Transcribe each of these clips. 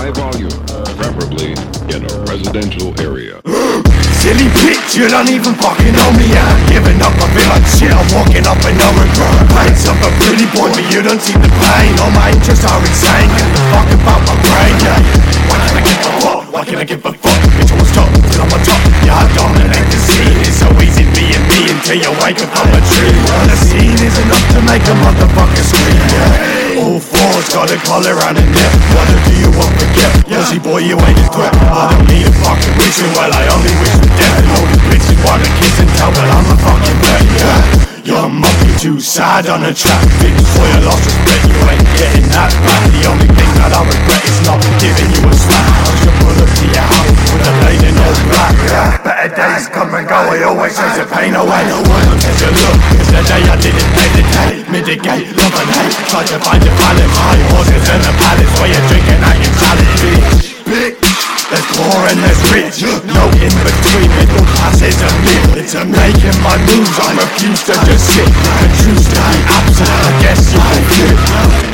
high volume, preferably in a residential area. Silly bitch, you don't even fucking know me. I'm giving up, I feel like shit, I'm walking up and no regret. Paints up a pretty boy, but you don't see the pain. All my interests are insane, give a fuck about my brain, yeah. Why can I give a fuck? Why can I give a fuck? Bitch, I was top till I'm on top. Yeah, I dominate the scene. It's so easy being me until you wake up from a tree. Well, the scene is enough to make a motherfucker scream, yeah. All fours got a collar around a neck. What do you want to get? Pussy boy, you ain't a threat. I don't need a fucking reason, well, I only wish for death. And all the bitches wanna kiss and tell, but I'm a fucking bet, yeah. You're monkey too sad on a track. Bitch, boy, I lost respect, you ain't getting that back. The only thing that I regret is not giving you a slap. I should pull up to your house with a blade in all black, yeah. Better days come and go, I always chase the pain away. No one will take a look, it's the day I didn't meditate. Mitigate, love and hate, try to find a balance. High horses in a palace where you're drinking out your salad, bitch. There's poor and there's rich, no in between, middle class is a myth. It's a making my moves, I refuse to just sit. I choose to be absent, I guess you can flip.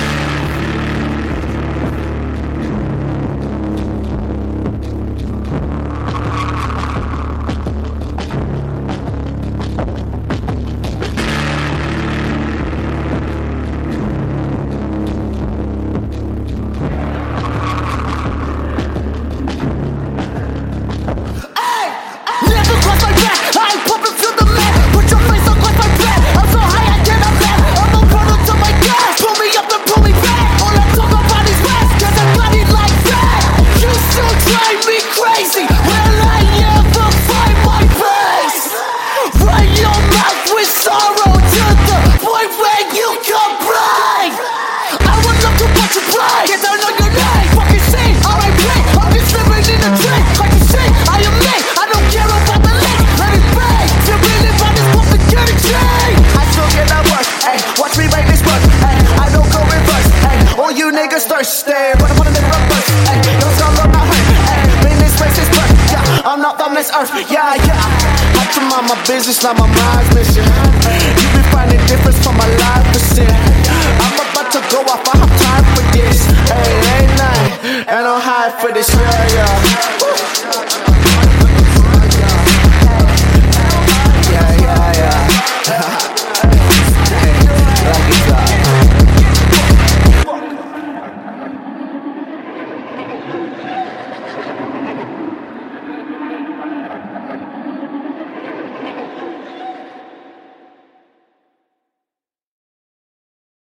But I'm on a little bus, ayy. No song on my hurt, ayy. Been this place is birth, yeah. I'm not from this earth, yeah, yeah. Had to mind my business, now my mind's missing. You been finding difference from my life percent. I'm about to go off, I have time for this. Ayy, late night, and I'm high for this, yeah, yeah.